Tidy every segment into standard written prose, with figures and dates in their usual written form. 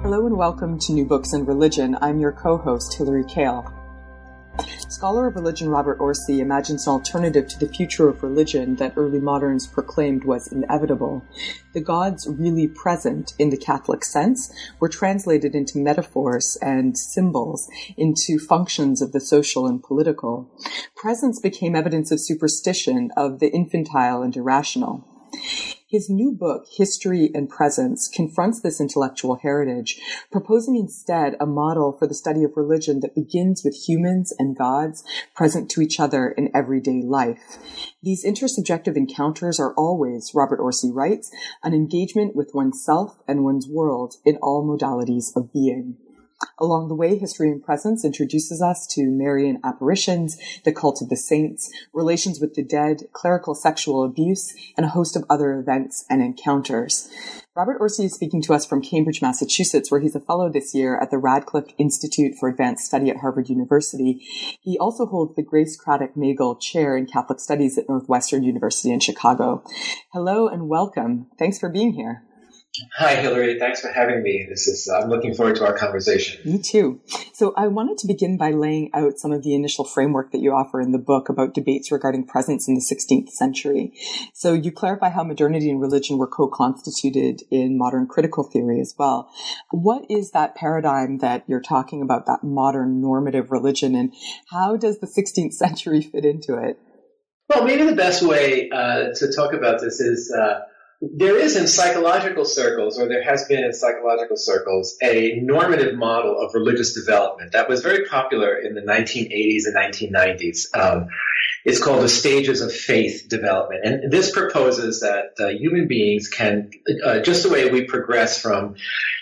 Hello and welcome to New Books in Religion. I'm your co-host, Hilary Kale. Scholar of religion Robert Orsi imagines an alternative to the future of religion that early moderns proclaimed was inevitable. The gods really present in the Catholic sense were translated into metaphors and symbols, into functions of the social and political. Presence became evidence of superstition, of the infantile and irrational. His new book, History and Presence, confronts this intellectual heritage, proposing instead a model for the study of religion that begins with humans and gods present to each other in everyday life. These intersubjective encounters are always, Robert Orsi writes, an engagement with oneself and one's world in all modalities of being. Along the way, History and Presence introduces us to Marian apparitions, the cult of the saints, relations with the dead, clerical sexual abuse, and a host of other events and encounters. Robert Orsi is speaking to us from Cambridge, Massachusetts, where he's a fellow this year at the Radcliffe Institute for Advanced Study at Harvard University. He also holds the Grace Craddock Nagel Chair in Catholic Studies at Northwestern University in Chicago. Hello and welcome. Thanks for being here. Hi, Hilary. Thanks for having me. I'm looking forward to our conversation. Me too. So I wanted to begin by laying out some of the initial framework that you offer in the book about debates regarding presence in the 16th century. So you clarify how modernity and religion were co-constituted in modern critical theory as well. What is that paradigm that you're talking about, that modern normative religion, and how does the 16th century fit into it? Well, maybe the best way to talk about this is there is in psychological circles, or there has been in psychological circles, a normative model of religious development that was very popular in the 1980s and 1990s. It's called the stages of faith development. And this proposes that human beings can, just the way we progress from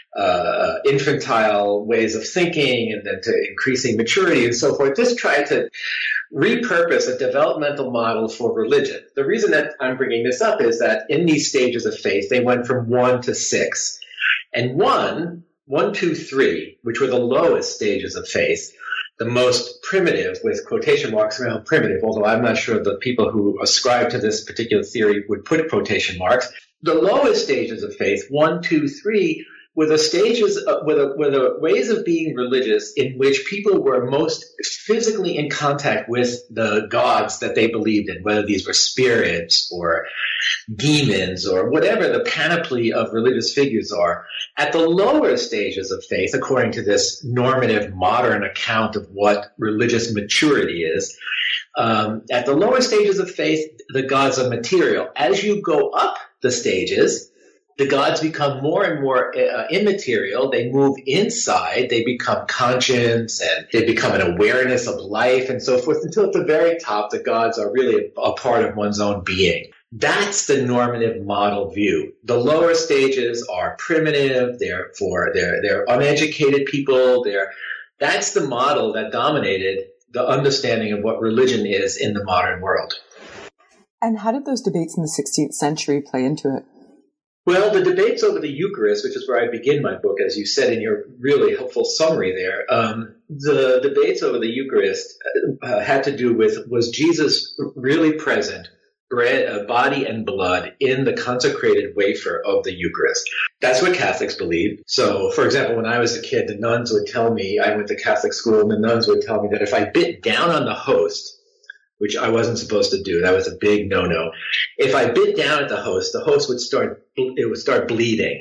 infantile ways of thinking and then to increasing maturity and so forth, this tried to repurpose a developmental model for religion. The reason that I'm bringing this up is that in these stages of faith, they went from 1 to 6. And 1, 2, 3, which were the lowest stages of faith, the most primitive, with quotation marks around primitive, although I'm not sure the people who ascribe to this particular theory would put quotation marks. The lowest stages of faith, 1, 2, 3, were the stages, were the ways of being religious in which people were most physically in contact with the gods that they believed in, whether these were spirits or demons or whatever the panoply of religious figures are. At the lower stages of faith, according to this normative modern account of what religious maturity is, at the lower stages of faith, the gods are material. As you go up the stages, the gods become more and more immaterial. They move inside. They become conscience and they become an awareness of life and so forth, until at the very top, the gods are really a part of one's own being. That's the normative model view. The lower stages are primitive. They're uneducated people. That's the model that dominated the understanding of what religion is in the modern world. And how did those debates in the 16th century play into it? Well, the debates over the Eucharist, which is where I begin my book, as you said in your really helpful summary there, the debates over the Eucharist had to do with, was Jesus really present, body and blood, in the consecrated wafer of the Eucharist? That's what Catholics believe. So, for example, when I was a kid, the nuns would tell me, I went to Catholic school, and the nuns would tell me that if I bit down on the host, which I wasn't supposed to do. That was a big no-no. If I bit down at the host would start bleeding.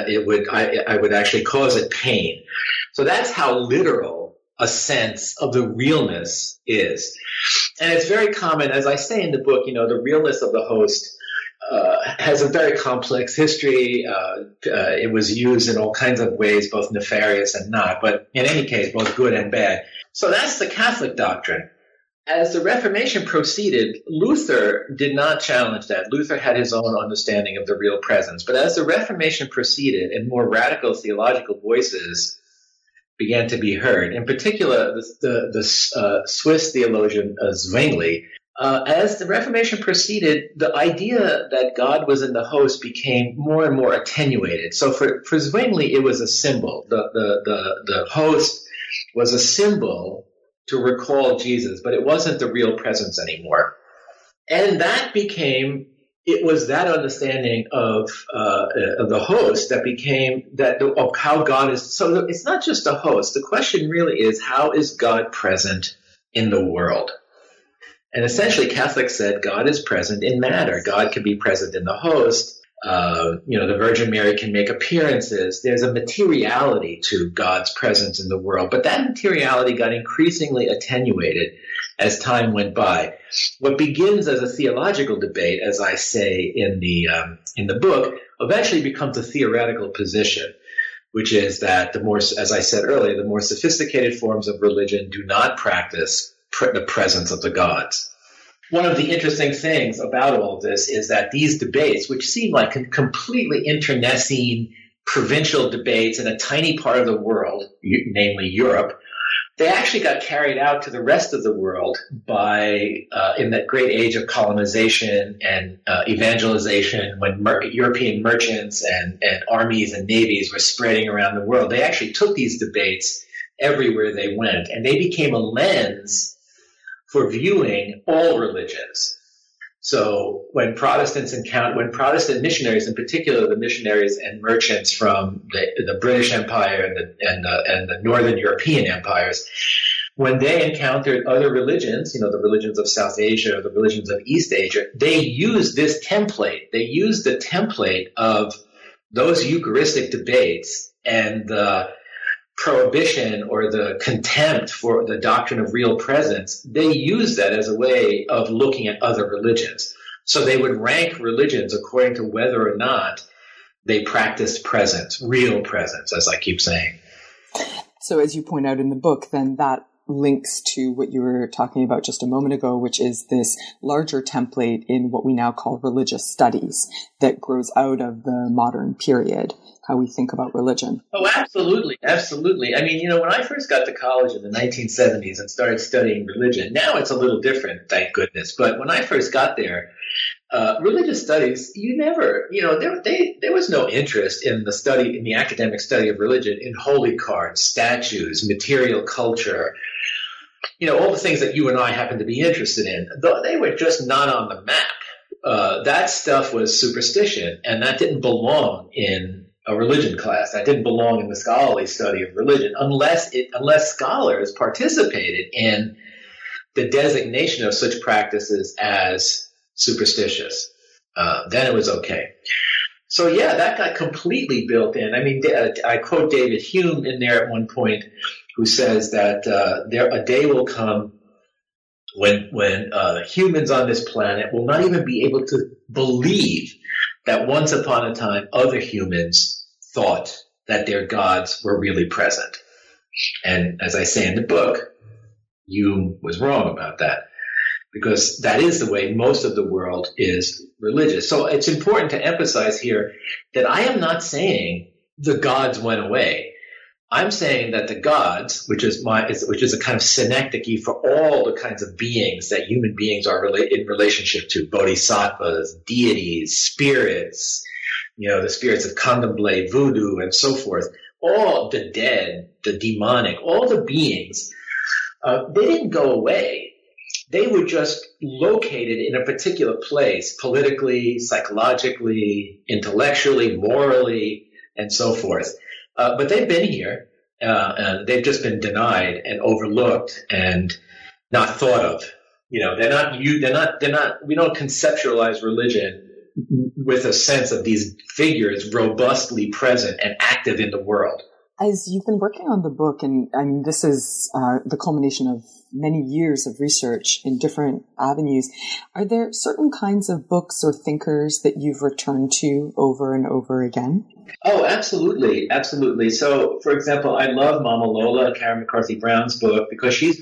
I would actually cause it pain. So that's how literal a sense of the realness is. And it's very common, as I say in the book, the realness of the host has a very complex history. It was used in all kinds of ways, both nefarious and not, but in any case, both good and bad. So that's the Catholic doctrine. As the Reformation proceeded, Luther did not challenge that. Luther had his own understanding of the real presence. But as the Reformation proceeded and more radical theological voices began to be heard, in particular the Swiss theologian Zwingli, as the Reformation proceeded, the idea that God was in the host became more and more attenuated. So for Zwingli, it was a symbol. The host was a symbol to recall Jesus, but it wasn't the real presence anymore. And that became it was that understanding of the host that became of how God is. So it's not just a host. The question really is, how is God present in the world? And essentially, Catholics said God is present in matter. God can be present in the host. The Virgin Mary can make appearances. There's a materiality to God's presence in the world, but that materiality got increasingly attenuated as time went by. What begins as a theological debate, as I say in the book, eventually becomes a theoretical position, which is that as I said earlier, the more sophisticated forms of religion do not practice the presence of the gods. One of the interesting things about all of this is that these debates, which seem like completely internecine provincial debates in a tiny part of the world, namely Europe, they actually got carried out to the rest of the world in that great age of colonization and evangelization, when European merchants and armies and navies were spreading around the world. They actually took these debates everywhere they went, and they became a lens for viewing all religions. So when Protestant missionaries, in particular the missionaries and merchants from the British Empire and the Northern European empires, when they encountered other religions, the religions of South Asia or the religions of East Asia, they used this template. They used the template of those Eucharistic debates and the prohibition or the contempt for the doctrine of real presence. They used that as a way of looking at other religions. So they would rank religions according to whether or not they practiced presence, real presence, as I keep saying. So as you point out in the book, then that links to what you were talking about just a moment ago, which is this larger template in what we now call religious studies that grows out of the modern period, how we think about religion. Oh, absolutely. Absolutely. I mean, when I first got to college in the 1970s and started studying religion, now it's a little different, thank goodness. But when I first got there, religious studies, there was no interest in the academic study of religion in holy cards, statues, material culture, all the things that you and I happen to be interested in. They were just not on the map. That stuff was superstition, and that didn't belong in a religion class. That didn't belong in the scholarly study of religion unless scholars participated in the designation of such practices as superstitious. Then it was okay. So yeah, that got completely built in. I mean, I quote David Hume in there at one point, who says that a day will come when humans on this planet will not even be able to believe that once upon a time other humans thought that their gods were really present. And as I say in the book, Hume was wrong about that, because that is the way most of the world is religious. So it's important to emphasize here that I am not saying the gods went away. I'm saying that the gods, which is a kind of synecdoche for all the kinds of beings that human beings are in relationship to, bodhisattvas, deities, spirits, the spirits of candomblé, voodoo, and so forth, all the dead, the demonic, all the beings, they didn't go away. They were just located in a particular place, politically, psychologically, intellectually, morally, and so forth. But they've been here, and they've just been denied and overlooked and not thought of. We don't conceptualize religion with a sense of these figures robustly present and active in the world. As you've been working on the book, and I mean, this is the culmination of many years of research in different avenues, are there certain kinds of books or thinkers that you've returned to over and over again? Oh, absolutely. Absolutely. So, for example, I love Mama Lola, Karen McCarthy Brown's book, because she's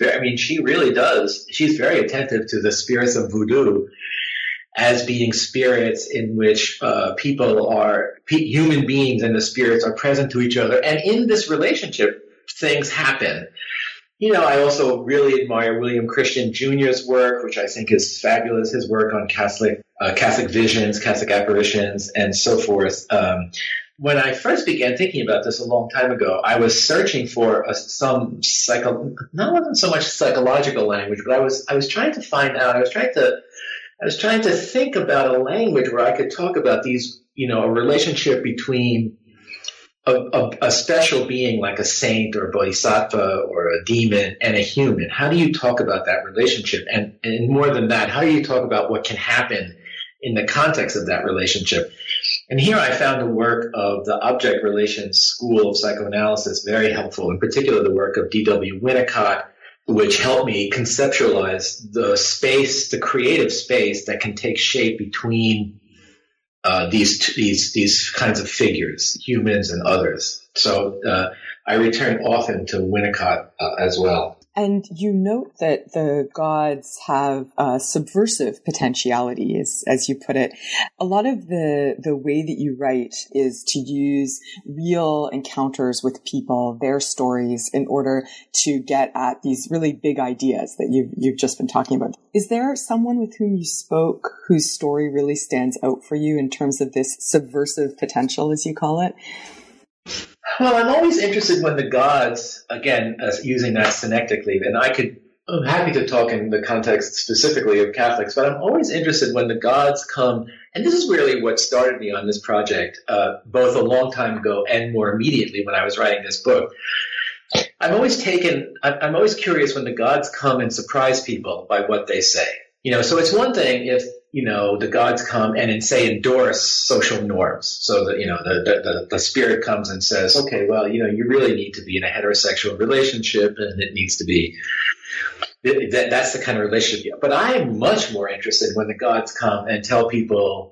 very attentive to the spirits of voodoo as being spirits in which human beings and the spirits are present to each other. And in this relationship, things happen. I also really admire William Christian Jr.'s work, which I think is fabulous, his work on Catholic visions, Catholic apparitions, and so forth. When I first began thinking about this a long time ago, I was searching for wasn't so much psychological language, but I was trying to find out, I was trying to I was trying to think about a language where I could talk about these, a relationship between a special being like a saint or a bodhisattva or a demon and a human. How do you talk about that relationship? And more than that, how do you talk about what can happen in the context of that relationship? And here I found the work of the Object Relations School of Psychoanalysis very helpful, in particular the work of D.W. Winnicott, which helped me conceptualize the space, the creative space that can take shape between these kinds of figures, humans and others. So I return often to Winnicott as well. And you note that the gods have subversive potentiality, as you put it. A lot of the way that you write is to use real encounters with people, their stories, in order to get at these really big ideas that you've just been talking about. Is there someone with whom you spoke whose story really stands out for you in terms of this subversive potential, as you call it? Well, I'm always interested when the gods, again, using that synectically, and I'm happy to talk in the context specifically of Catholics, but I'm always interested when the gods come, and this is really what started me on this project, both a long time ago and more immediately when I was writing this book. I'm always curious when the gods come and surprise people by what they say. So it's one thing if, the gods come and say endorse social norms. So that, the spirit comes and says, okay, well, you really need to be in a heterosexual relationship and it needs to be, that's the kind of relationship. But I'm much more interested when the gods come and tell people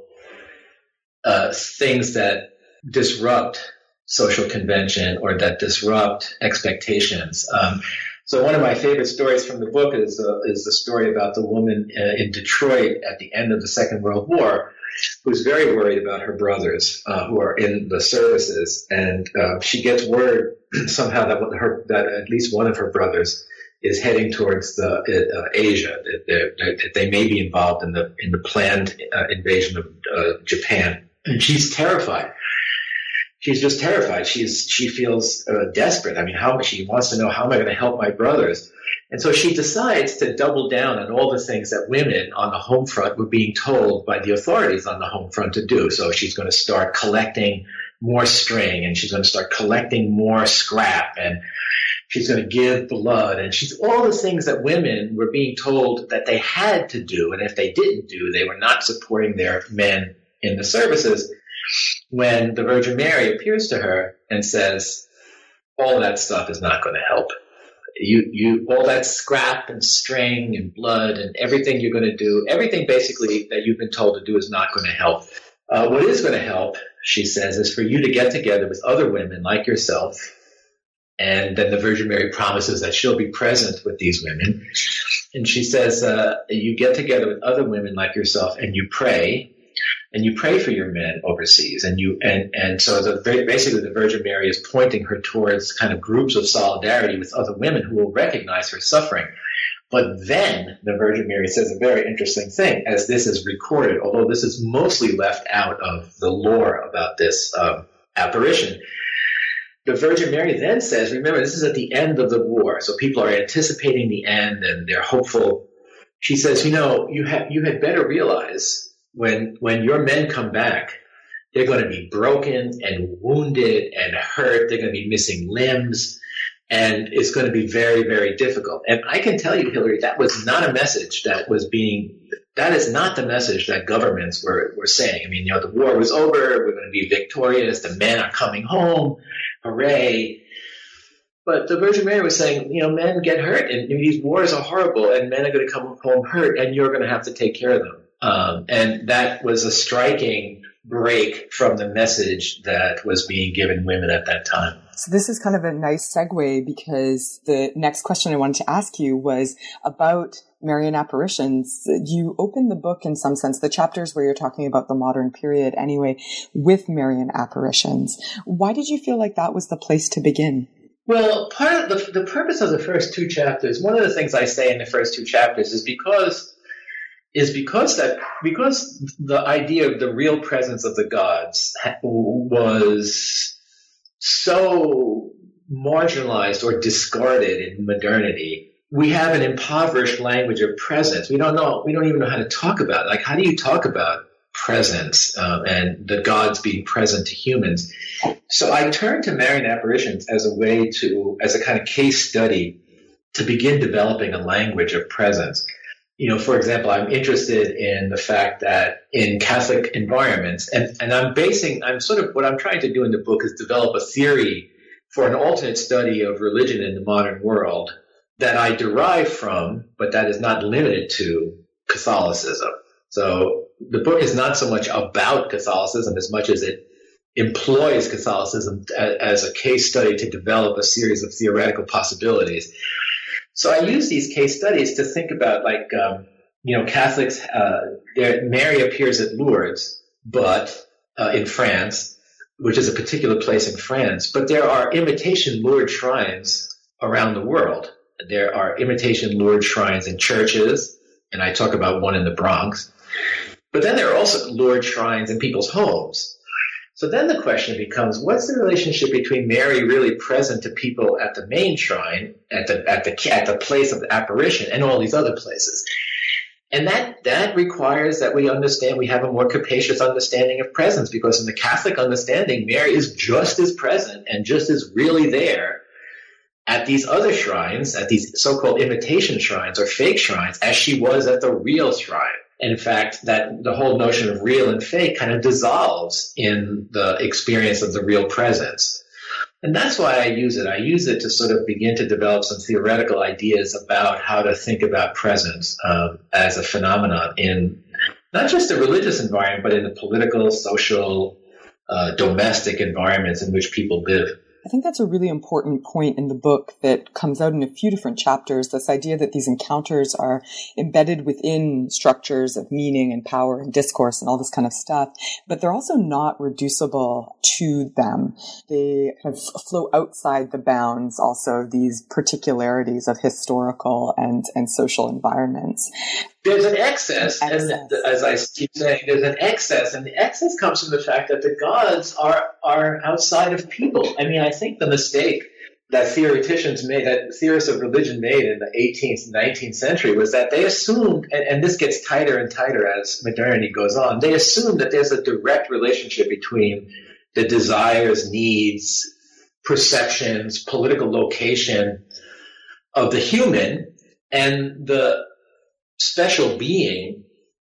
things that disrupt social convention or that disrupt expectations. So one of my favorite stories from the book is the story about the woman in Detroit at the end of the Second World War who's very worried about her brothers who are in the services, and she gets word somehow that at least one of her brothers is heading towards Asia. That they may be involved in the planned invasion of Japan, and she's terrified. She's just terrified. She feels desperate. I mean, she wants to know, how am I going to help my brothers? And so she decides to double down on all the things that women on the home front were being told by the authorities on the home front to do. So she's going to start collecting more string, and she's going to start collecting more scrap, and she's going to give blood, and she's all the things that women were being told that they had to do. And if they didn't do, they were not supporting their men in the services. When the Virgin Mary appears to her and says, all of that stuff is not going to help. You all that scrap and string and blood and everything you're going to do, everything basically that you've been told to do is not going to help. What is going to help, she says, is for you to get together with other women like yourself. And then the Virgin Mary promises that she'll be present with these women. And she says, you get together with other women like yourself and you pray. And you pray for your men overseas, and so basically the Virgin Mary is pointing her towards kind of groups of solidarity with other women who will recognize her suffering. But then the Virgin Mary says a very interesting thing, as this is recorded, although this is mostly left out of the lore about this apparition. The Virgin Mary then says, remember, this is at the end of the war, so people are anticipating the end and they're hopeful. She says, you had better realize when your men come back, they're going to be broken and wounded and hurt. They're going to be missing limbs, and it's going to be very, very difficult. And I can tell you, Hillary, that was not a message that is not the message that governments were saying. I mean, the war was over. We're going to be victorious. The men are coming home. Hooray. But the Virgin Mary was saying, men get hurt, and these wars are horrible, and men are going to come home hurt, and you're going to have to take care of them. And that was a striking break from the message that was being given women at that time. So this is kind of a nice segue, because the next question I wanted to ask you was about Marian apparitions. You open the book, in some sense, the chapters where you're talking about the modern period anyway, with Marian apparitions. Why did you feel like that was the place to begin? Well, part of the purpose of the first two chapters, one of the things I say in the first two chapters is because the idea of the real presence of the gods was so marginalized or discarded in modernity we have an impoverished language of presence. We don't even know how to talk about it. Like, how do you talk about presence and the gods being present to humans? So I turned to Marian apparitions as a kind of case study to begin developing a language of presence. For example, I'm interested in the fact that in Catholic environments, and what I'm trying to do in the book is develop a theory for an alternate study of religion in the modern world that I derive from, but that is not limited to, Catholicism. So the book is not so much about Catholicism as much as it employs Catholicism as a case study to develop a series of theoretical possibilities. So I use these case studies to think about, like, Catholics, Mary appears at Lourdes, but in France, which is a particular place in France, but there are imitation Lourdes shrines around the world. There are imitation Lourdes shrines in churches, and I talk about one in the Bronx. But then there are also Lourdes shrines in people's homes. So then the question becomes, what's the relationship between Mary really present to people at the main shrine, at the place of the apparition, and all these other places? And that requires that we have a more capacious understanding of presence, because in the Catholic understanding, Mary is just as present and just as really there at these other shrines, at these so-called imitation shrines or fake shrines, as she was at the real shrine. And in fact, that the whole notion of real and fake kind of dissolves in the experience of the real presence. And that's why I use it. I use it to sort of begin to develop some theoretical ideas about how to think about presence as a phenomenon in not just the religious environment, but in the political, social, domestic environments in which people live. I think that's a really important point in the book that comes out in a few different chapters, this idea that these encounters are embedded within structures of meaning and power and discourse and all this kind of stuff, but they're also not reducible to them. They kind of flow outside the bounds also of these particularities of historical and social environments. There's an excess, and as I keep saying, there's an excess, and the excess comes from the fact that the gods are outside of people. I mean, I think the mistake that theorists of religion made in the 18th and 19th century was that they assumed, and this gets tighter and tighter as modernity goes on, they assumed that there's a direct relationship between the desires, needs, perceptions, political location of the human and the special being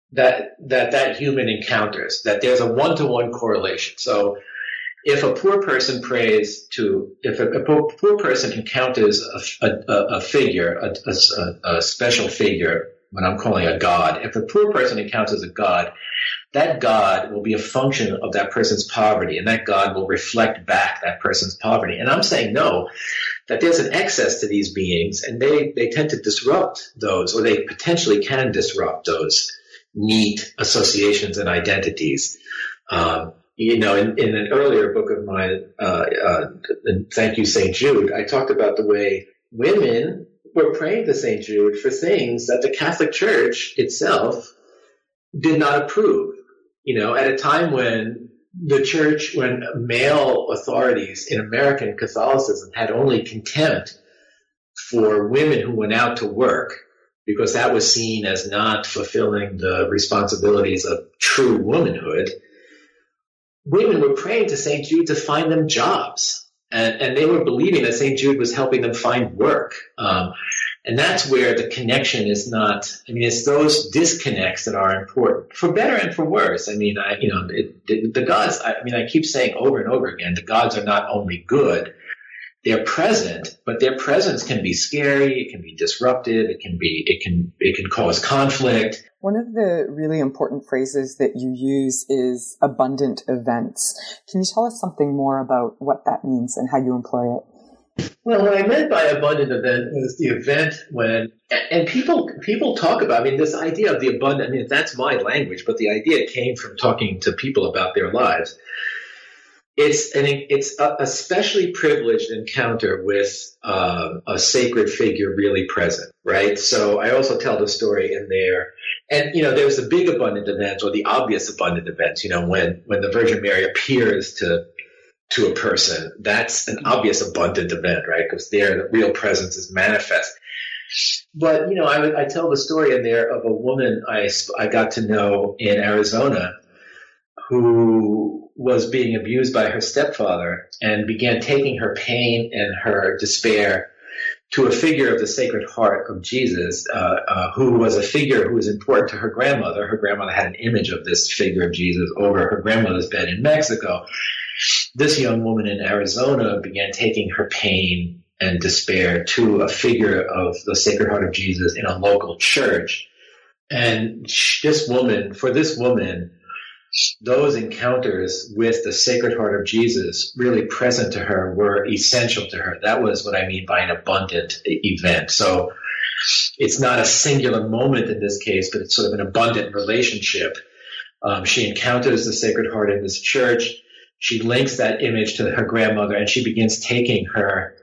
that human encounters, that there's a one-to-one correlation. So if a poor person poor person encounters a figure, a special figure, what I'm calling a god, if a poor person encounters a god, that god will be a function of that person's poverty, and that god will reflect back that person's poverty. And I'm saying no, that there's an excess to these beings, and they tend to disrupt those, or they potentially can disrupt those neat associations and identities. In an earlier book of mine, Thank You, St. Jude, I talked about the way women were praying to St. Jude for things that the Catholic Church itself did not approve. At a time when when male authorities in American Catholicism had only contempt for women who went out to work, because that was seen as not fulfilling the responsibilities of true womanhood, women were praying to St. Jude to find them jobs. And they were believing that St. Jude was helping them find work. And that's where the connection is not, it's those disconnects that are important, for better and for worse. The gods, I keep saying over and over again, the gods are not only good, they're present, but their presence can be scary, it can be disruptive, it can cause conflict. One of the really important phrases that you use is abundant events. Can you tell us something more about what that means and how you employ it? Well, what I meant by abundant event was the event when, and people talk about, this idea of the abundant, that's my language, but the idea came from talking to people about their lives. It's a especially privileged encounter with a sacred figure really present, right? So I also tell the story in there. And, there's the big abundant events, or the obvious abundant events, when the Virgin Mary appears to a person. That's an obvious abundant event, right? Because there the real presence is manifest. But, I tell the story in there of a woman I got to know in Arizona who was being abused by her stepfather and began taking her pain and her despair to a figure of the Sacred Heart of Jesus, who was a figure who was important to her grandmother. Her grandmother had an image of this figure of Jesus over her grandmother's bed in Mexico. This young woman in Arizona began taking her pain and despair to a figure of the Sacred Heart of Jesus in a local church. And for this woman, those encounters with the Sacred Heart of Jesus really present to her were essential to her. That was what I mean by an abundant event. So it's not a singular moment in this case, but it's sort of an abundant relationship. She encounters the Sacred Heart in this church. She links that image to her grandmother, and she begins taking her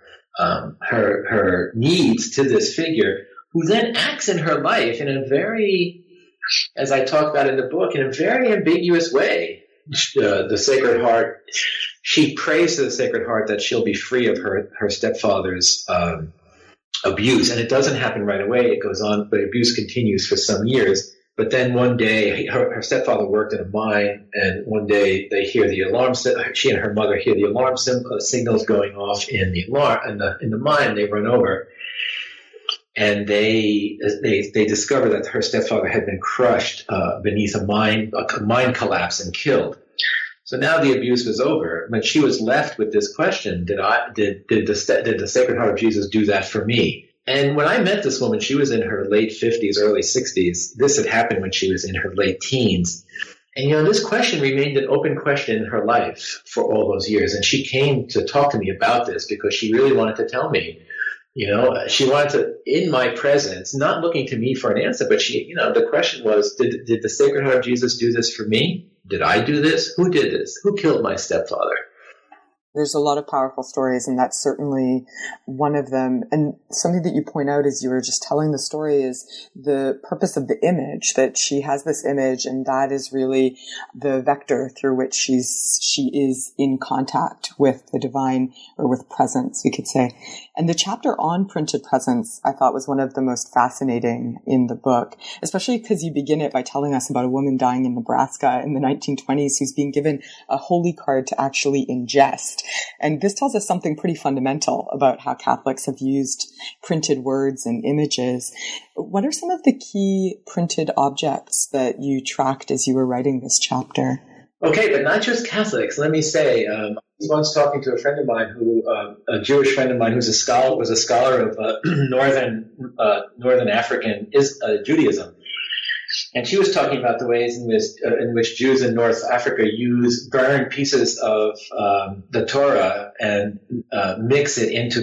needs to this figure, who then acts in her life in a very, as I talk about in the book, in a very ambiguous way. The Sacred Heart, she prays to the Sacred Heart that she'll be free of her stepfather's abuse. And it doesn't happen right away. It goes on, but abuse continues for some years. But then one day, her stepfather worked in a mine, and one day they hear the alarm. She and her mother hear the alarm signals going off in the mine. They run over, and they discover that her stepfather had been crushed beneath a mine collapse and killed. So now the abuse was over, but she was left with this question: Did the Sacred Heart of Jesus do that for me? And when I met this woman, she was in her late 50s, early 60s. This had happened when she was in her late teens. And, this question remained an open question in her life for all those years. And she came to talk to me about this because she really wanted to tell me, she wanted to, in my presence, not looking to me for an answer, but the question was, did the Sacred Heart of Jesus do this for me? Did I do this? Who did this? Who killed my stepfather? There's a lot of powerful stories, and that's certainly one of them. And something that you point out as you were just telling the story is the purpose of the image, that she has this image, and that is really the vector through which she is in contact with the divine, or with presence, we could say. And the chapter on printed presence, I thought, was one of the most fascinating in the book, especially because you begin it by telling us about a woman dying in Nebraska in the 1920s who's being given a holy card to actually ingest. And this tells us something pretty fundamental about how Catholics have used printed words and images. What are some of the key printed objects that you tracked as you were writing this chapter? Okay, but not just Catholics. Let me say, I was once talking to a friend of mine a Jewish friend of mine was a scholar of Northern African Judaism. And she was talking about the ways in which Jews in North Africa burn pieces of the Torah and mix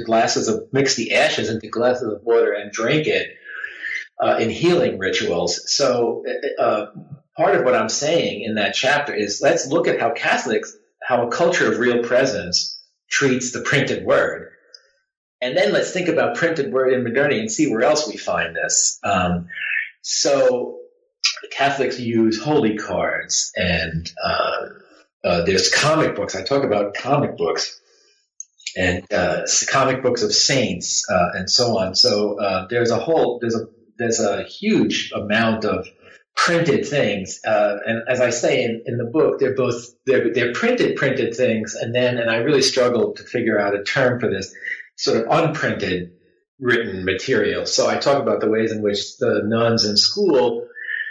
the ashes into glasses of water and drink it in healing rituals. So part of what I'm saying in that chapter is, let's look at how a culture of real presence treats the printed word. And then let's think about printed word in modernity and see where else we find this. So Catholics use holy cards, and there's comic books. I talk about comic books and comic books of saints and so on. So there's a huge amount of printed things, and as I say in the book, they're printed things, and I really struggled to figure out a term for this sort of unprinted written material. So I talk about the ways in which the nuns in school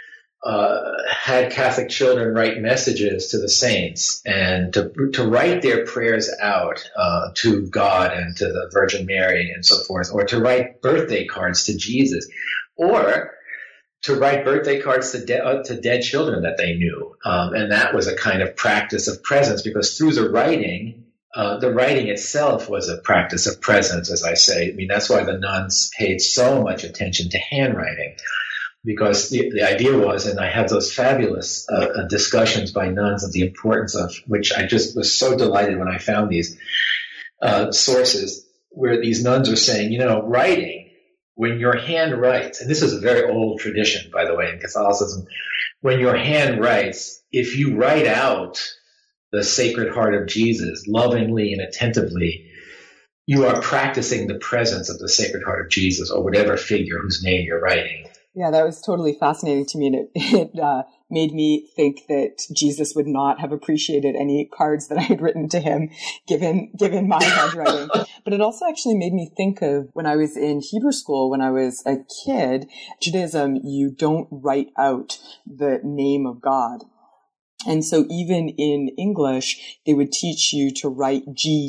had Catholic children write messages to the saints, and to write their prayers out to God and to the Virgin Mary and so forth, or to write birthday cards to Jesus, or to write birthday cards to dead children that they knew. And that was a kind of practice of presence, because through the writing itself was a practice of presence, as I say. I mean, that's why the nuns paid so much attention to handwriting. Because the idea was, and I have those fabulous discussions by nuns of the importance of, which I just was so delighted when I found these sources, where these nuns are saying, writing, when your hand writes, and this is a very old tradition, by the way, in Catholicism, when your hand writes, if you write out the Sacred Heart of Jesus lovingly and attentively, you are practicing the presence of the Sacred Heart of Jesus or whatever figure whose name you're writing. Yeah, that was totally fascinating to me, and it made me think that Jesus would not have appreciated any cards that I had written to him, given my handwriting. But it also actually made me think of when I was in Hebrew school, when I was a kid. Judaism, you don't write out the name of God. And so even in English, they would teach you to write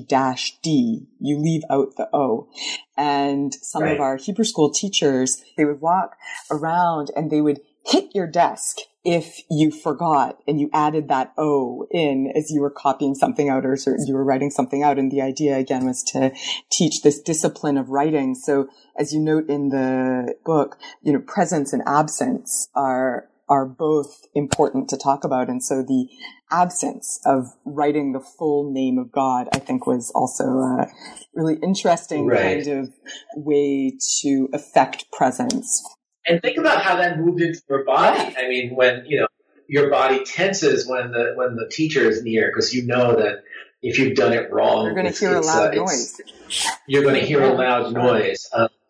G-D. You leave out the O. And some of our Hebrew school teachers, they would walk around and they would hit your desk if you forgot and you added that O in as you were copying something out or you were writing something out. And the idea, again, was to teach this discipline of writing. So as you note in the book, presence and absence are both important to talk about. And so the absence of writing the full name of God, I think, was also a really interesting kind of way to affect presence. And think about how that moved into your body. I mean, when, your body tenses when the teacher is near, because you know that if you've done it wrong, you're going to hear a loud noise. You're going to hear a loud noise.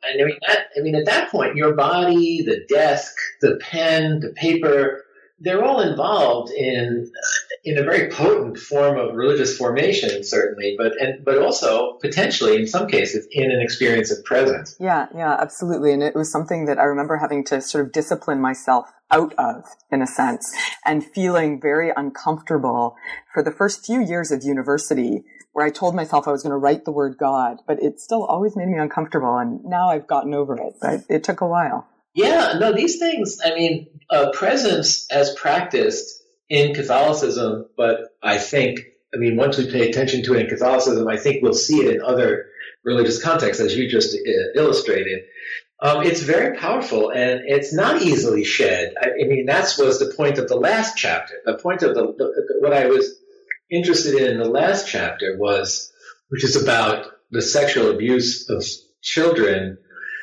And at that point, your body, the desk, the pen, the paper, they're all involved in a very potent form of religious formation, certainly, but also potentially, in some cases, in an experience of presence. Yeah, absolutely. And it was something that I remember having to sort of discipline myself out of, in a sense, and feeling very uncomfortable for the first few years of university, where I told myself I was going to write the word God, but it still always made me uncomfortable. And now I've gotten over it, but it took a while. Yeah, no, these things, presence as practiced in Catholicism, but I think, once we pay attention to it in Catholicism, I think we'll see it in other religious contexts, as you just illustrated. It's very powerful, and it's not easily shed. That was the point of the last chapter. The point of what I was interested in the last chapter which is about the sexual abuse of children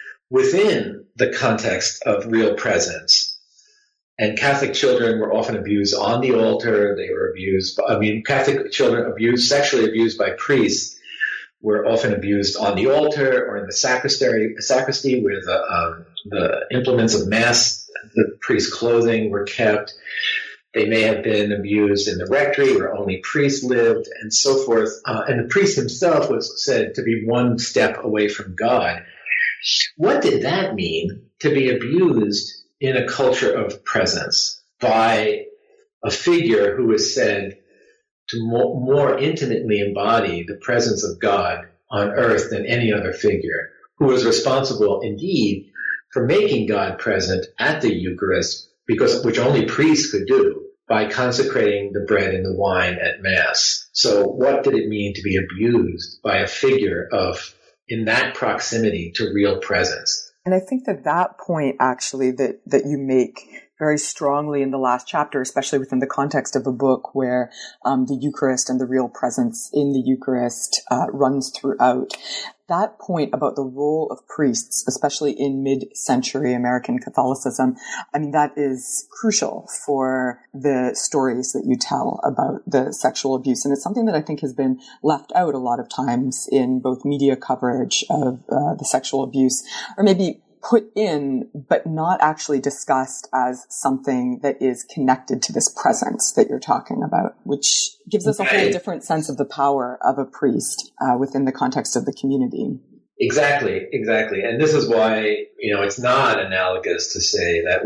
within the context of real presence. And Catholic children were often abused on the altar. They were abused. Catholic children sexually abused by priests were often abused on the altar or in the sacristy where the implements of Mass, the priest's clothing, were kept. They may have been abused in the rectory where only priests lived, and so forth. And the priest himself was said to be one step away from God. What did that mean, to be abused in a culture of presence by a figure who is said to more intimately embody the presence of God on earth than any other figure, who was responsible indeed for making God present at the Eucharist, which only priests could do, by consecrating the bread and the wine at Mass. So what did it mean to be abused by a figure in that proximity to real presence? And I think that point, actually, that you make very strongly in the last chapter, especially within the context of a book where the Eucharist and the real presence in the Eucharist runs throughout. That point about the role of priests, especially in mid-century American Catholicism, that is crucial for the stories that you tell about the sexual abuse. And it's something that I think has been left out a lot of times in both media coverage of the sexual abuse, or maybe put in, but not actually discussed as something that is connected to this presence that you're talking about, which gives us a whole different sense of the power of a priest within the context of the community. Exactly. And this is why, it's not analogous to say that,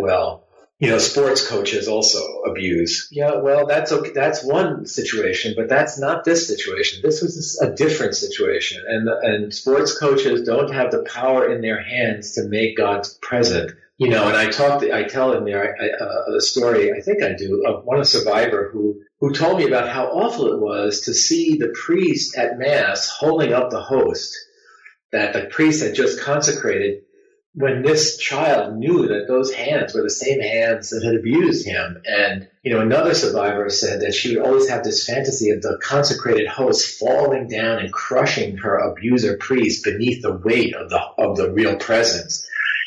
sports coaches also abuse. Yeah, well, that's okay. That's one situation, but that's not this situation. This was a different situation. And sports coaches don't have the power in their hands to make God present. And I tell in there the story, I think I do, of one survivor who told me about how awful it was to see the priest at Mass holding up the host that the priest had just consecrated, when this child knew that those hands were the same hands that had abused him. And, another survivor said that she would always have this fantasy of the consecrated host falling down and crushing her abuser priest beneath the weight of the real presence.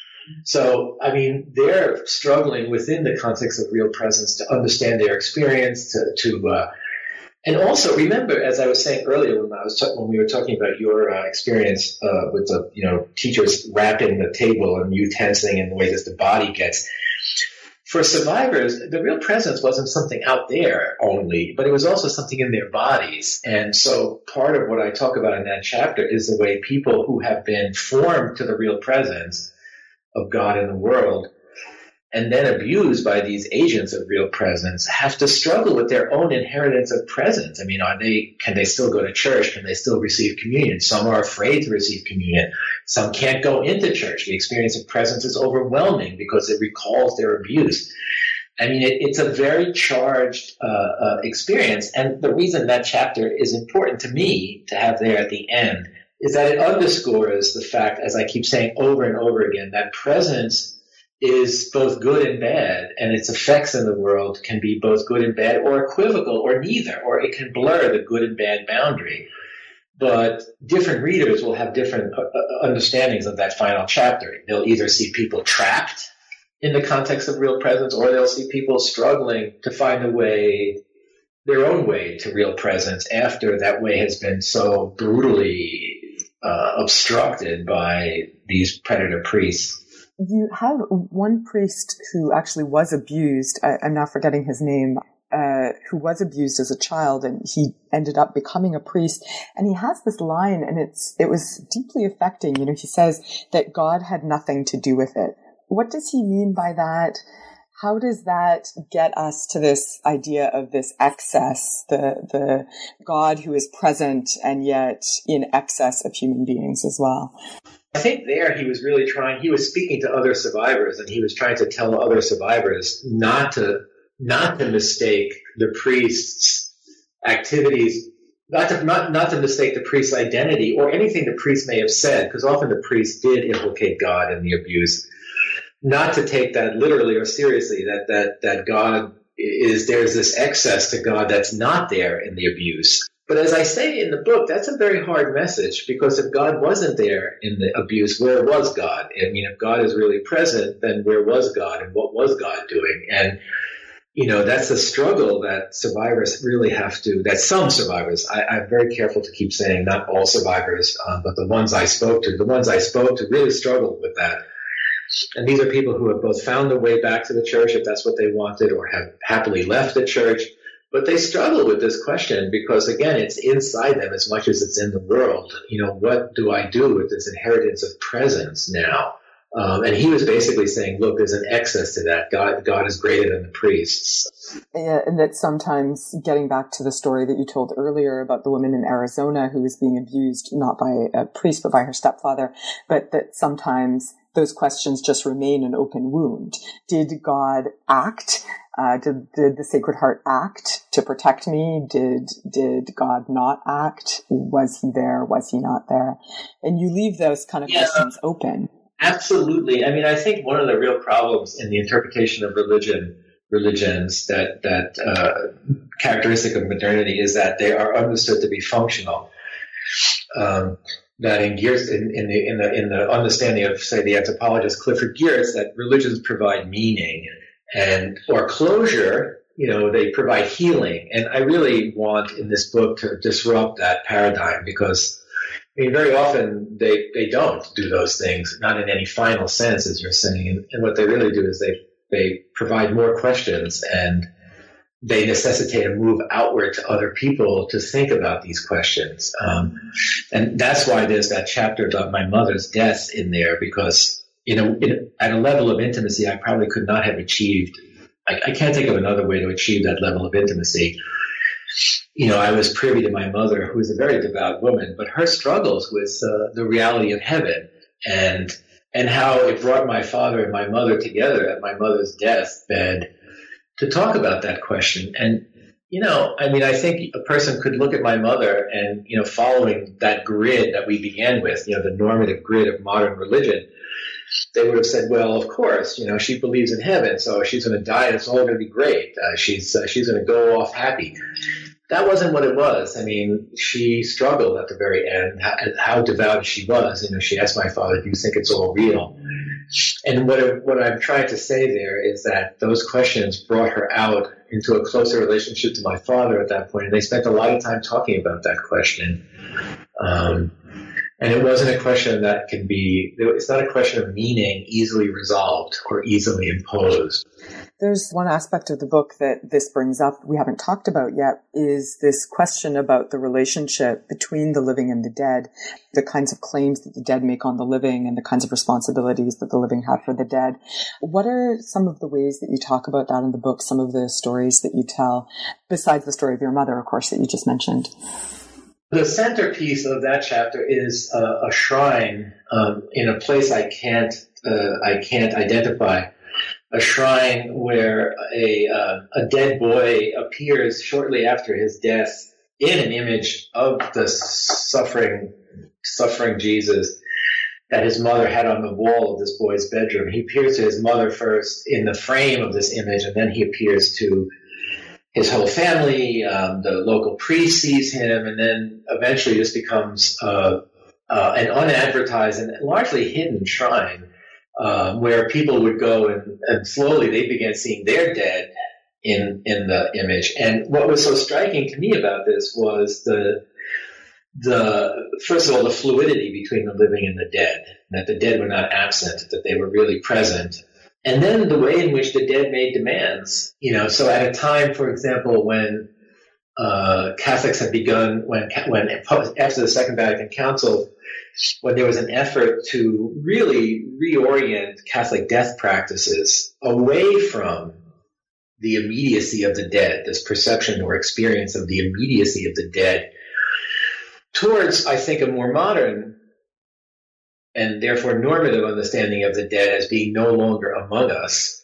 So, they're struggling within the context of real presence to understand their experience, to And also remember, as I was saying earlier, when we were talking about your experience with the teachers wrapping the table and you tensing and the way that the body gets. For survivors, the real presence wasn't something out there only, but it was also something in their bodies. And so part of what I talk about in that chapter is the way people who have been formed to the real presence of God in the world and then abused by these agents of real presence have to struggle with their own inheritance of presence. I mean, can they still go to church? Can they still receive communion? Some are afraid to receive communion. Some can't go into church. The experience of presence is overwhelming because it recalls their abuse. I mean, it's a very charged experience. And the reason that chapter is important to me to have there at the end is that it underscores the fact, as I keep saying over and over again, that presence is both good and bad, and its effects in the world can be both good and bad or equivocal or neither, or it can blur the good and bad boundary. But different readers will have different understandings of that final chapter. They'll either see people trapped in the context of real presence, or they'll see people struggling to find their own way to real presence after that way has been so brutally obstructed by these predator priests. You have one priest who actually was abused. I'm now forgetting his name. Who was abused as a child, and he ended up becoming a priest. And he has this line, and it was deeply affecting. He says that God had nothing to do with it. What does he mean by that? How does that get us to this idea of this excess, the God who is present and yet in excess of human beings as well? I think there he was speaking to other survivors, and he was trying to tell other survivors not to mistake the priest's activities, not to mistake the priest's identity or anything the priest may have said, because often the priest did implicate God in the abuse. Not to take that literally or seriously, that God there's this excess to God that's not there in the abuse. But as I say in the book, that's a very hard message, because if God wasn't there in the abuse, where was God? I mean, if God is really present, then where was God, and what was God doing? And, that's the struggle that survivors really have to, that some survivors, I'm very careful to keep saying not all survivors, but the ones I spoke to really struggled with that. And these are people who have both found their way back to the church, if that's what they wanted, or have happily left the church. But they struggle with this question because, again, it's inside them as much as it's in the world. What do I do with this inheritance of presence now? And he was basically saying, look, there's an excess to that. God is greater than the priests. Yeah, and that sometimes, getting back to the story that you told earlier about the woman in Arizona who was being abused, not by a priest, but by her stepfather, but that sometimes those questions just remain an open wound. Did God act? Did the Sacred Heart act to protect me? Did God not act? Was he there? Was he not there? And you leave those kind of questions open. Absolutely. I mean, I think one of the real problems in the interpretation of religions that characteristic of modernity is that they are understood to be functional. That in the understanding of, say, the anthropologist Clifford Geertz, that religions provide meaning or closure. They provide healing, and I really want in this book to disrupt that paradigm, because very often they don't do those things, not in any final sense, as you're saying. And what they really do is they provide more questions, and they necessitate a move outward to other people to think about these questions. And that's why there's that chapter about my mother's death in there, because at a level of intimacy I probably could not have achieved. I can't think of another way to achieve that level of intimacy. I was privy to my mother, who was a very devout woman, but her struggles with the reality of heaven and how it brought my father and my mother together at my mother's deathbed to talk about that question. And, I think a person could look at my mother and, following that grid that we began with, the normative grid of modern religion, they would have said, well, of course, she believes in heaven, so she's going to die and it's all going to be great. She's going to go off happy. That wasn't what it was. I mean, she struggled at the very end, how devout she was. She asked my father, do you think it's all real? And what I'm trying to say there is that those questions brought her out into a closer relationship to my father at that point, and they spent a lot of time talking about that question. And it wasn't a question that it's not a question of meaning easily resolved or easily imposed. There's one aspect of the book that this brings up we haven't talked about yet, is this question about the relationship between the living and the dead, the kinds of claims that the dead make on the living and the kinds of responsibilities that the living have for the dead. What are some of the ways that you talk about that in the book, some of the stories that you tell, besides the story of your mother, of course, that you just mentioned? The centerpiece of that chapter is a shrine in a place I can't identify. A shrine where a dead boy appears shortly after his death in an image of the suffering Jesus that his mother had on the wall of this boy's bedroom. He appears to his mother first in the frame of this image, and then he appears to his whole family. The local priest sees him, and then eventually this becomes an unadvertised and largely hidden shrine where people would go and slowly they began seeing their dead in the image. And what was so striking to me about this was the first of all, the fluidity between the living and the dead, that the dead were not absent, that they were really present. And then the way in which the dead made demands, so at a time, for example, when Catholics had begun, when after the Second Vatican Council, when there was an effort to really reorient Catholic death practices away from the immediacy of the dead, this perception or experience of the immediacy of the dead, towards, I think, a more modern and therefore normative understanding of the dead as being no longer among us.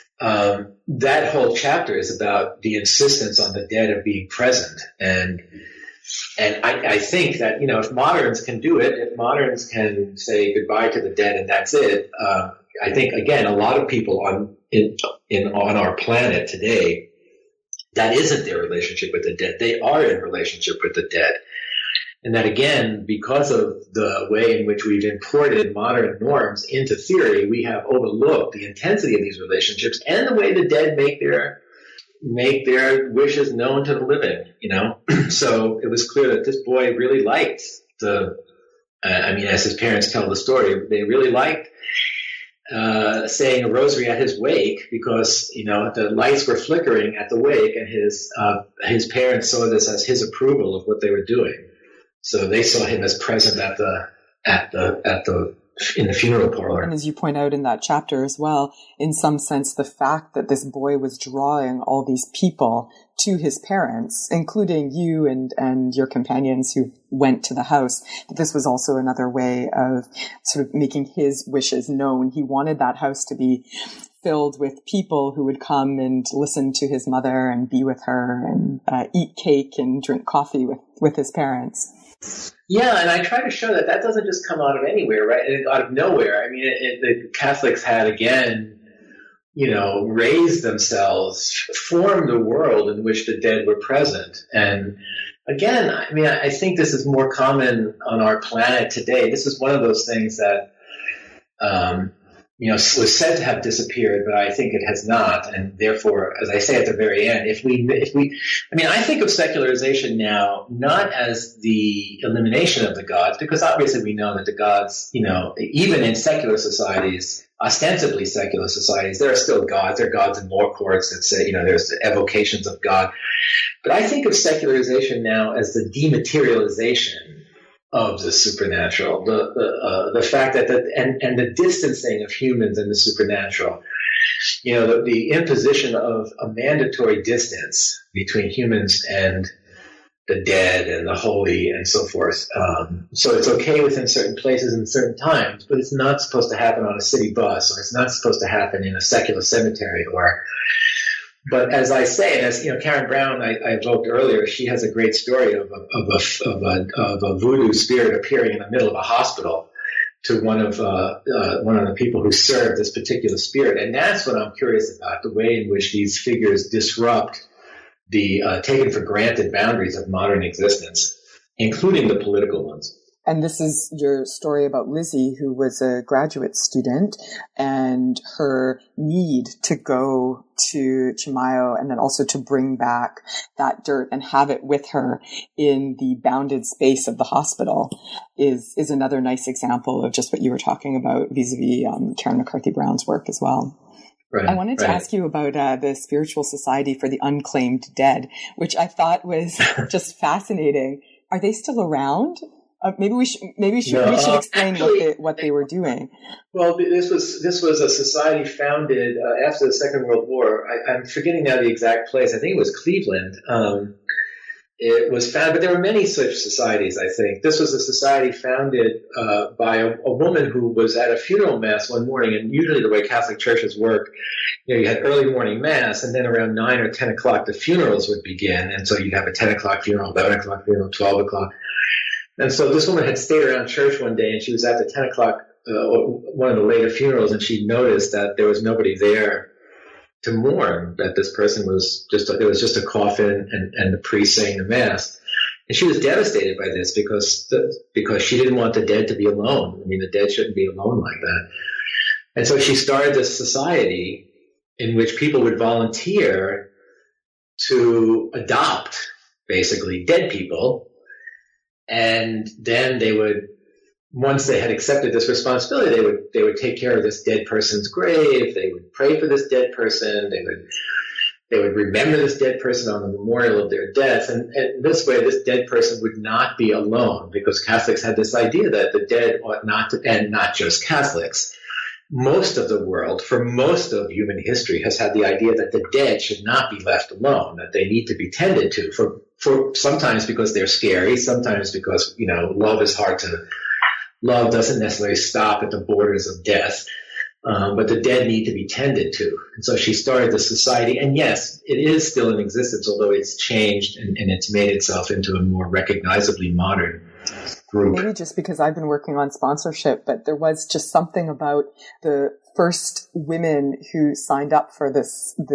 That whole chapter is about the insistence on the dead of being present. And I think that, if moderns can do it, if moderns can say goodbye to the dead and that's it, I think, again, a lot of people on our planet today, that isn't their relationship with the dead. They are in relationship with the dead. And that, again, because of the way in which we've imported modern norms into theory, we have overlooked the intensity of these relationships and the way the dead make their wishes known to the living, So it was clear that this boy really liked as his parents tell the story, they really liked saying a rosary at his wake because, the lights were flickering at the wake, and his parents saw this as his approval of what they were doing. So they saw him as present in the funeral parlor. And as you point out in that chapter as well, in some sense, the fact that this boy was drawing all these people to his parents, including you and your companions who went to the house, that this was also another way of sort of making his wishes known. He wanted that house to be filled with people who would come and listen to his mother and be with her and eat cake and drink coffee with his parents. Yeah, and I try to show that doesn't just come out of anywhere, right? Out of nowhere. I mean, the Catholics had, again, raised themselves, formed a world in which the dead were present. And again, I think this is more common on our planet today. This is one of those things that, was said to have disappeared, but I think it has not. And therefore, as I say at the very end, I think of secularization now not as the elimination of the gods, because obviously we know that the gods, even in secular societies, ostensibly secular societies, there are still gods. There are gods in law courts that say, there's evocations of God. But I think of secularization now as the dematerialization of the supernatural, the fact that and the distancing of humans and the supernatural, the imposition of a mandatory distance between humans and the dead and the holy and so forth. So it's okay within certain places and certain times, but it's not supposed to happen on a city bus, or it's not supposed to happen in a secular cemetery, But as I say, and as Karen Brown, I evoked earlier, she has a great story of a voodoo spirit appearing in the middle of a hospital to one of the people who served this particular spirit, and that's what I'm curious about: the way in which these figures disrupt the taken for granted boundaries of modern existence, including the political ones. And this is your story about Lizzie, who was a graduate student, and her need to go to Chimayo and then also to bring back that dirt and have it with her in the bounded space of the hospital is another nice example of just what you were talking about vis-a-vis Karen McCarthy Brown's work as well. Right, I wanted to ask you about the Spiritual Society for the Unclaimed Dead, which I thought was just fascinating. Are they still around? Maybe we should explain what they were doing. Well, this was a society founded after the Second World War. I'm forgetting now the exact place. I think it was Cleveland. It was founded, but there were many such societies, I think. This was a society founded by a woman who was at a funeral mass one morning, and usually the way Catholic churches work, you had early morning mass, and then around 9 or 10 o'clock the funerals would begin, and so you'd have a 10 o'clock funeral, 11 o'clock funeral, 12 o'clock. And so this woman had stayed around church one day, and she was at the 10 o'clock, one of the later funerals, and she noticed that there was nobody there to mourn, that this person was there was just a coffin and the priest saying the mass. And she was devastated by this because she didn't want the dead to be alone. I mean, the dead shouldn't be alone like that. And so she started this society in which people would volunteer to adopt, basically, dead people. And then they would, once they had accepted this responsibility, they would take care of this dead person's grave. They would pray for this dead person. They would remember this dead person on the memorial of their deaths. And this way, this dead person would not be alone, because Catholics had this idea that the dead ought not to, and not just Catholics. Most of the world, for most of human history, has had the idea that the dead should not be left alone, that they need to be tended to, for sometimes because they're scary, sometimes because, love is hard to, love doesn't necessarily stop at the borders of death, but the dead need to be tended to. And so she started the society, and yes, it is still in existence, although it's changed and it's made itself into a more recognizably modern group. Maybe just because I've been working on sponsorship, but there was just something about the first women who signed up for the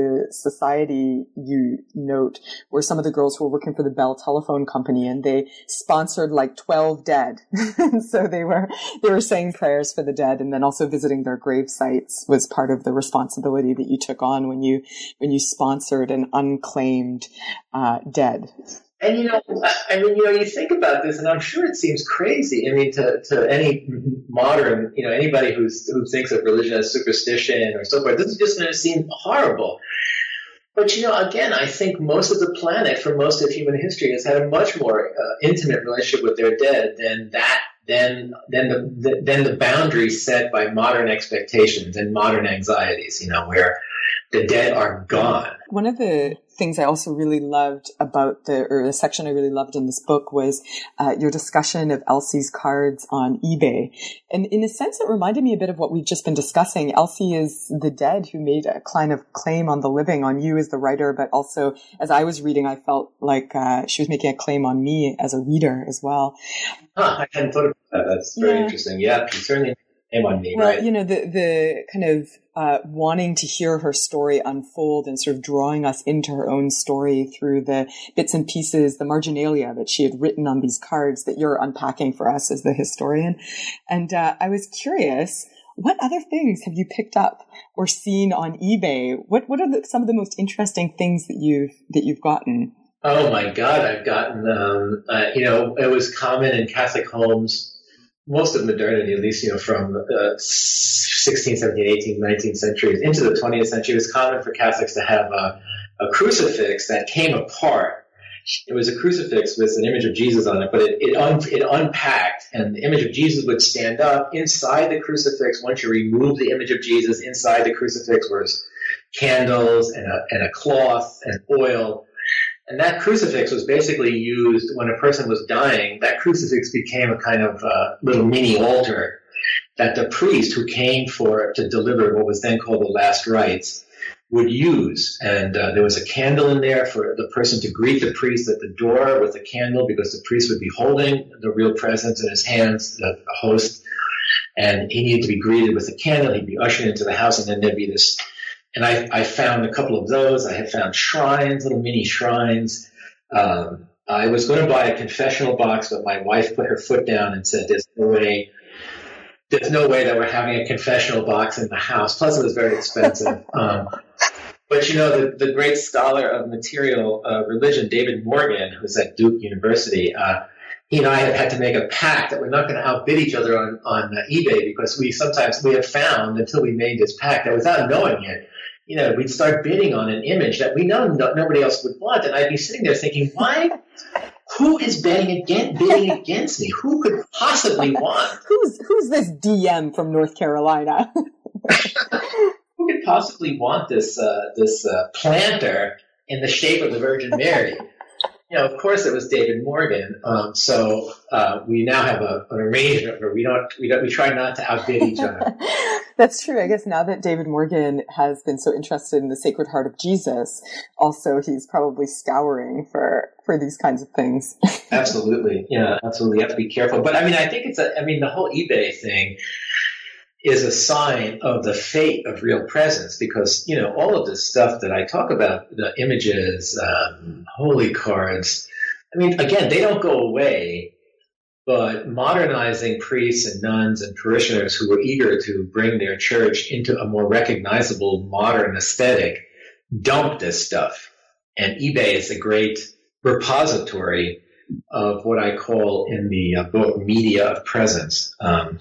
society you note were some of the girls who were working for the Bell Telephone Company, and they sponsored like 12 dead. And so they were saying prayers for the dead, and then also visiting their grave sites was part of the responsibility that you took on when you sponsored an unclaimed dead. And, you think about this, and I'm sure it seems crazy. I mean, to any modern, anybody who thinks of religion as superstition or so forth, this is just going to seem horrible. But, again, I think most of the planet, for most of human history, has had a much more intimate relationship with their dead than the boundaries set by modern expectations and modern anxieties, where the dead are gone. One of the things I also really loved about the section I really loved in this book was your discussion of Elsie's cards on eBay. And in a sense, it reminded me a bit of what we've just been discussing. Elsie is the dead who made a kind of claim on the living, on you as the writer, but also as I was reading, I felt like she was making a claim on me as a reader as well. I hadn't thought about that. That's very interesting. Yeah, certainly came on me, well, right? The kind of wanting to hear her story unfold and sort of drawing us into her own story through the bits and pieces, the marginalia that she had written on these cards that you're unpacking for us as the historian. And I was curious, what other things have you picked up or seen on eBay? What are some of the most interesting things that you've gotten? Oh my God, I've gotten, it was common in Catholic homes, most of modernity, at least, from the 16th, 17th, 18th, 19th centuries into the 20th century, it was common for Catholics to have a crucifix that came apart. It was a crucifix with an image of Jesus on it, but it unpacked, and the image of Jesus would stand up. Inside the crucifix, once you remove the image of Jesus, inside the crucifix was candles and a cloth and oil. And that crucifix was basically used when a person was dying. That crucifix became a kind of little mini altar that the priest who came to deliver what was then called the last rites would use. And there was a candle in there for the person to greet the priest at the door with a candle, because the priest would be holding the real presence in his hands, the host, and he needed to be greeted with a candle. He'd be ushered into the house, and then there'd be this. And I found a couple of those. I have found shrines, little mini shrines. I was going to buy a confessional box, but my wife put her foot down and said, there's no way that we're having a confessional box in the house. Plus, it was very expensive. But the great scholar of material religion, David Morgan, who's at Duke University, he and I have had to make a pact that we're not going to outbid each other on eBay, because we have found, until we made this pact, that without knowing it, we'd start bidding on an image that we know nobody else would want. And I'd be sitting there thinking, why? Who is bidding against me? Who could possibly want? Who's this DM from North Carolina? Who could possibly want this planter in the shape of the Virgin Mary? Of course, it was David Morgan. So we now have an arrangement where we try not to outbid each other. That's true. I guess now that David Morgan has been so interested in the Sacred Heart of Jesus, also he's probably scouring for these kinds of things. Absolutely. Yeah, absolutely. You have to be careful. But I think the whole eBay thing is a sign of the fate of real presence, because, all of this stuff that I talk about, the images, holy cards, again, they don't go away. But modernizing priests and nuns and parishioners who were eager to bring their church into a more recognizable modern aesthetic dumped this stuff. And eBay is a great repository of what I call in the book media of presence.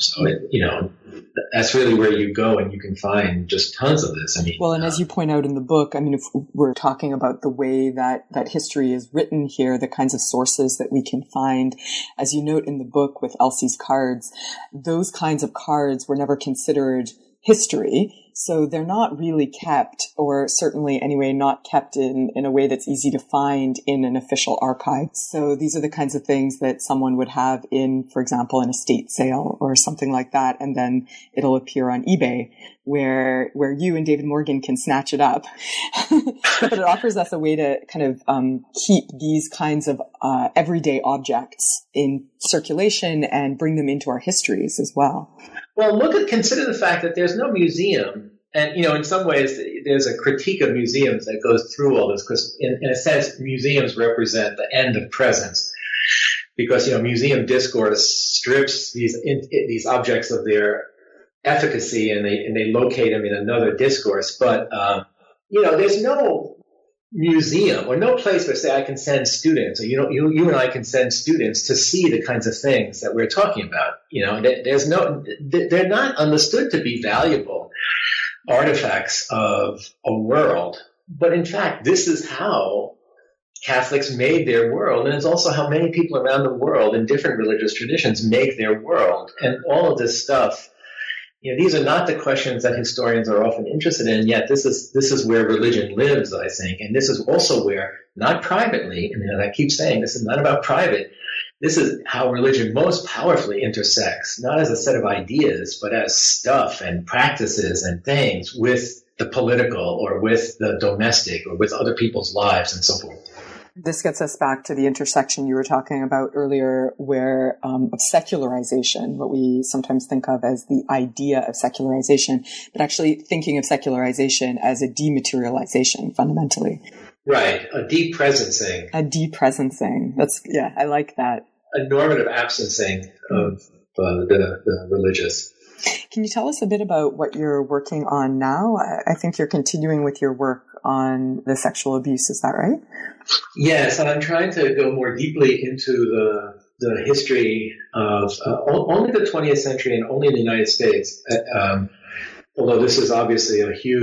That's really where you go and you can find just tons of this. And as you point out in the book, if we're talking about the way that history is written here, the kinds of sources that we can find, as you note in the book with Elsie's cards, those kinds of cards were never considered history. So they're not really kept, or certainly anyway, not kept in a way that's easy to find in an official archive. So these are the kinds of things that someone would have in, for example, an estate sale or something like that. And then it'll appear on eBay where you and David Morgan can snatch it up. But it offers us a way to kind of keep these kinds of everyday objects in circulation and bring them into our histories as well. Well, consider the fact that there's no museum. And, in some ways, there's a critique of museums that goes through all this, because in a sense, museums represent the end of presence, because, museum discourse strips these objects of their efficacy and they locate them in another discourse. But, there's no museum or no place where, say, I can send students, or, you and I can send students to see the kinds of things that we're talking about. They're not understood to be valuable artifacts of a world. But in fact, this is how Catholics made their world. And it's also how many people around the world in different religious traditions make their world. And all of this stuff, these are not the questions that historians are often interested in, yet this is where religion lives, I think. And this is also where, not privately, I keep saying this is not about private, this is how religion most powerfully intersects, not as a set of ideas, but as stuff and practices and things with the political or with the domestic or with other people's lives and so forth. This gets us back to the intersection you were talking about earlier, where of secularization, what we sometimes think of as the idea of secularization, but actually thinking of secularization as a dematerialization fundamentally. Right, a depresencing. A depresencing. I like that. A normative absencing of the religious. Can you tell us a bit about what you're working on now? I think you're continuing with your work on the sexual abuse. Is that right? Yes, and I'm trying to go more deeply into the history of only the 20th century and only the United States. Although this is obviously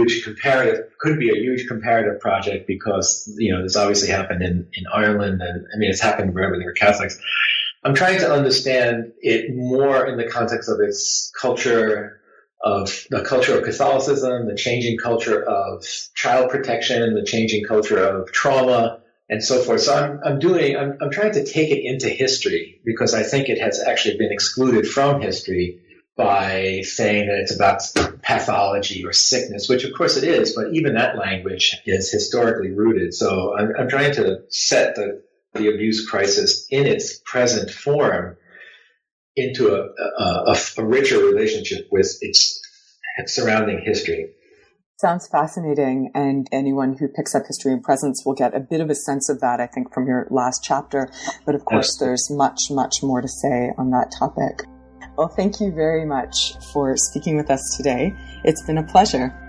could be a huge comparative project, because, this obviously happened in Ireland, and it's happened wherever there were Catholics. I'm trying to understand it more in the context of its culture, of the culture of Catholicism, the changing culture of child protection, the changing culture of trauma, and so forth. So I'm trying to take it into history, because I think it has actually been excluded from history by saying that it's about pathology or sickness, which of course it is, but even that language is historically rooted. So I'm trying to set the abuse crisis in its present form into a richer relationship with its surrounding history. Sounds fascinating, and anyone who picks up History and Presence will get a bit of a sense of that, I think, from your last chapter. But of course, there's much, much more to say on that topic. Well, thank you very much for speaking with us today. It's been a pleasure.